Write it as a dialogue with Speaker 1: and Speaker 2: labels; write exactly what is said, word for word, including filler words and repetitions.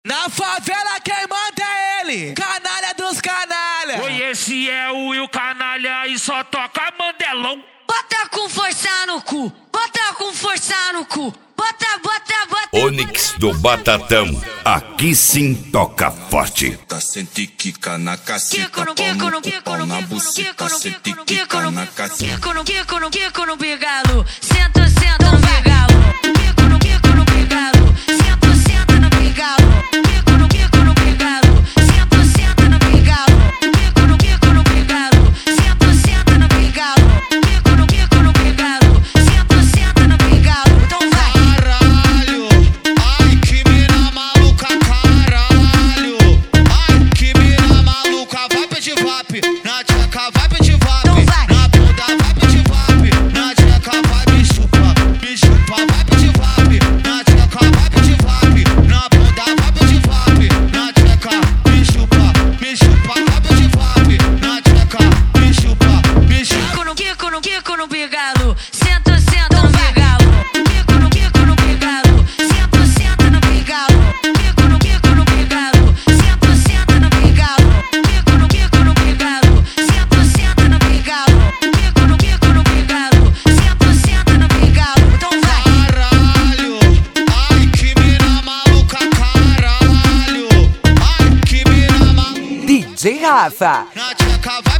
Speaker 1: Na favela quem manda é ele, canalha dos canalha.
Speaker 2: Oi, esse é o Will Canalha e só toca Mandelão.
Speaker 3: Bota com força no cu, bota com força no cu. Bota, bota, bota.
Speaker 4: Onyx do Batatão, aqui sim toca forte.
Speaker 5: Sente quica na caceta, pau no cu, pau na buceta. Sente quica na caceta.
Speaker 3: Quico no quico no quico no bigalo. Senta, senta no bigalo. Quico no quico no bigalo. Senta, senta no bigalo. Quico no quico no bigalo. Senta, senta no bigalo. Quico no quico no bigalo. Senta, senta no bigalo. Quico no quico no bigalo. Senta, senta no bigalo. Então vai.
Speaker 6: Caralho, ai que mina maluca, caralho. Ai que mina maluca, vai pedir vape. Na tcheca vai pedir vape. Na bunda vai pedir vape. Na tcheca vai me chupa, me chupa, vai pedir vape. Na tcheca vai pedir vape. Na bunda vai pedir vape. Na tcheca me chupa, me chupa, vai pedir vape. Na tcheca me chupa, me chupa.
Speaker 3: Quico no quico no quico no bigalo. Senta, senta no bigalo. Quico no quico no bigalo. Senta, senta no bigalo. Quico no quico no bigalo. Senta, senta no bigalo. Quico no quico no bigalo. Senta, senta no bigalo. Quico no quico no bigalo. Senta, senta no bigalo. Então vai.
Speaker 6: Caralho, ai que mina maluca, caralho. Ai que mina maluca.
Speaker 1: D J Rafa.
Speaker 6: Na tcheca vai